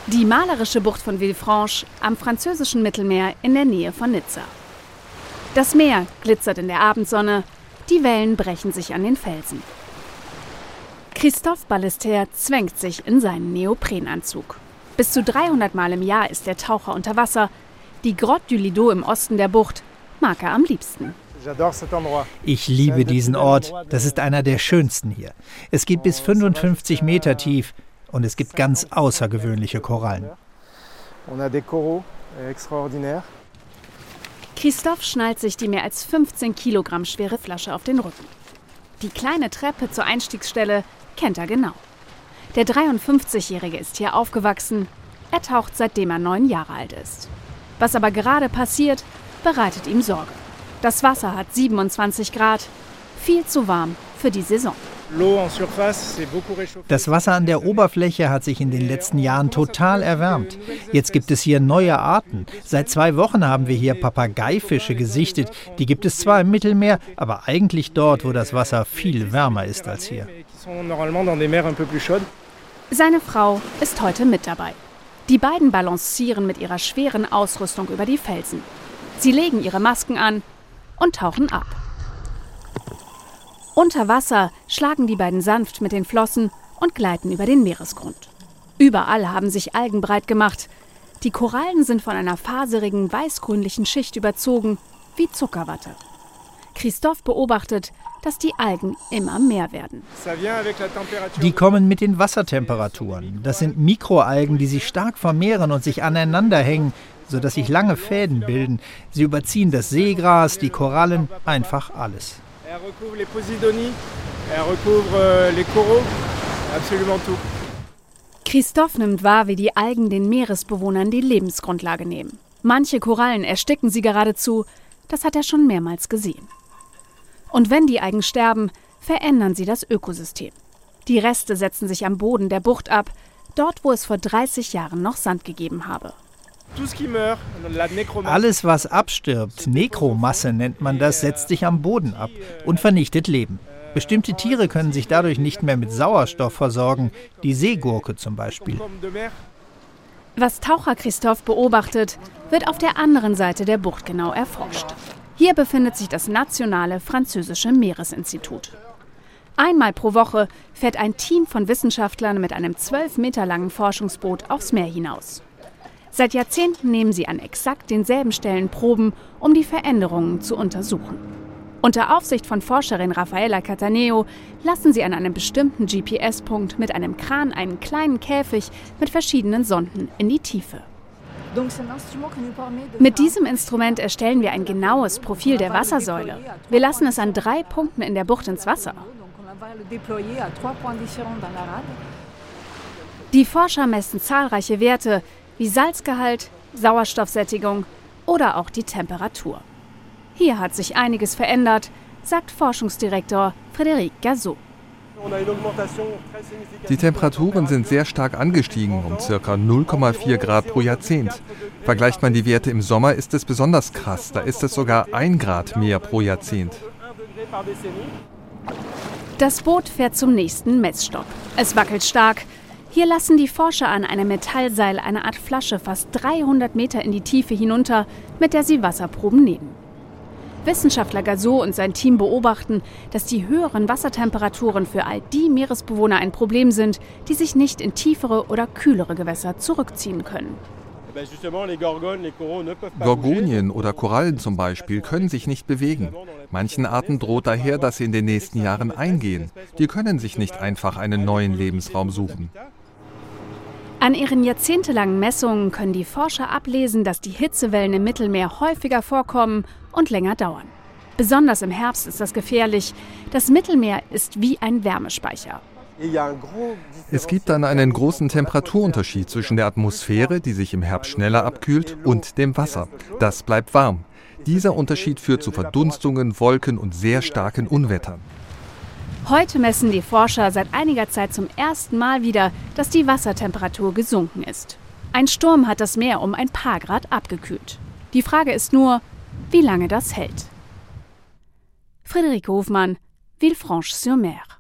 Die malerische Bucht von Villefranche am französischen Mittelmeer in der Nähe von Nizza. Das Meer glitzert in der Abendsonne, die Wellen brechen sich an den Felsen. Christophe Ballester zwängt sich in seinen Neoprenanzug. Bis zu 300 Mal im Jahr ist der Taucher unter Wasser. Die Grotte du Lido im Osten der Bucht mag er am liebsten. Ich liebe diesen Ort. Das ist einer der schönsten hier. Es geht bis 55 Meter tief und es gibt ganz außergewöhnliche Korallen. Christophe schnallt sich die mehr als 15 Kilogramm schwere Flasche auf den Rücken. Die kleine Treppe zur Einstiegsstelle kennt er genau. Der 53-Jährige ist hier aufgewachsen. Er taucht, seitdem er 9 Jahre alt ist. Was aber gerade passiert, bereitet ihm Sorge. Das Wasser hat 27 Grad, viel zu warm für die Saison. Das Wasser an der Oberfläche hat sich in den letzten Jahren total erwärmt. Jetzt gibt es hier neue Arten. Seit 2 Wochen haben wir hier Papageifische gesichtet. Die gibt es zwar im Mittelmeer, aber eigentlich dort, wo das Wasser viel wärmer ist als hier. Seine Frau ist heute mit dabei. Die beiden balancieren mit ihrer schweren Ausrüstung über die Felsen. Sie legen ihre Masken an und tauchen ab. Unter Wasser schlagen die beiden sanft mit den Flossen und gleiten über den Meeresgrund. Überall haben sich Algen breit gemacht. Die Korallen sind von einer faserigen, weißgrünlichen Schicht überzogen, wie Zuckerwatte. Christophe beobachtet, dass die Algen immer mehr werden. Die kommen mit den Wassertemperaturen. Das sind Mikroalgen, die sich stark vermehren und sich aneinander hängen, sodass sich lange Fäden bilden. Sie überziehen das Seegras, die Korallen, einfach alles. Christophe nimmt wahr, wie die Algen den Meeresbewohnern die Lebensgrundlage nehmen. Manche Korallen ersticken sie geradezu. Das hat er schon mehrmals gesehen. Und wenn die Algen sterben, verändern sie das Ökosystem. Die Reste setzen sich am Boden der Bucht ab, dort, wo es vor 30 Jahren noch Sand gegeben habe. Alles, was abstirbt, Nekromasse nennt man das, setzt sich am Boden ab und vernichtet Leben. Bestimmte Tiere können sich dadurch nicht mehr mit Sauerstoff versorgen, die Seegurke zum Beispiel. Was Taucher Christophe beobachtet, wird auf der anderen Seite der Bucht genau erforscht. Hier befindet sich das nationale französische Meeresinstitut. Einmal pro Woche fährt ein Team von Wissenschaftlern mit einem 12 Meter langen Forschungsboot aufs Meer hinaus. Seit Jahrzehnten nehmen sie an exakt denselben Stellen Proben, um die Veränderungen zu untersuchen. Unter Aufsicht von Forscherin Raffaella Cataneo lassen sie an einem bestimmten GPS-Punkt mit einem Kran einen kleinen Käfig mit verschiedenen Sonden in die Tiefe. Mit diesem Instrument erstellen wir ein genaues Profil der Wassersäule. Wir lassen es an 3 Punkten in der Bucht ins Wasser. Die Forscher messen zahlreiche Werte wie Salzgehalt, Sauerstoffsättigung oder auch die Temperatur. Hier hat sich einiges verändert, sagt Forschungsdirektor Frédéric Gazot. Die Temperaturen sind sehr stark angestiegen, um ca. 0,4 Grad pro Jahrzehnt. Vergleicht man die Werte im Sommer, ist es besonders krass. Da ist es sogar 1 Grad mehr pro Jahrzehnt. Das Boot fährt zum nächsten Messstopp. Es wackelt stark. Hier lassen die Forscher an einem Metallseil eine Art Flasche fast 300 Meter in die Tiefe hinunter, mit der sie Wasserproben nehmen. Wissenschaftler Gazot und sein Team beobachten, dass die höheren Wassertemperaturen für all die Meeresbewohner ein Problem sind, die sich nicht in tiefere oder kühlere Gewässer zurückziehen können. Gorgonien oder Korallen zum Beispiel können sich nicht bewegen. Manchen Arten droht daher, dass sie in den nächsten Jahren eingehen. Die können sich nicht einfach einen neuen Lebensraum suchen. An ihren jahrzehntelangen Messungen können die Forscher ablesen, dass die Hitzewellen im Mittelmeer häufiger vorkommen und länger dauern. Besonders im Herbst ist das gefährlich. Das Mittelmeer ist wie ein Wärmespeicher. Es gibt dann einen großen Temperaturunterschied zwischen der Atmosphäre, die sich im Herbst schneller abkühlt, und dem Wasser. Das bleibt warm. Dieser Unterschied führt zu Verdunstungen, Wolken und sehr starken Unwettern. Heute messen die Forscher seit einiger Zeit zum ersten Mal wieder, dass die Wassertemperatur gesunken ist. Ein Sturm hat das Meer um ein paar Grad abgekühlt. Die Frage ist nur, wie lange das hält. Friederike Hofmann, Villefranche-sur-Mer.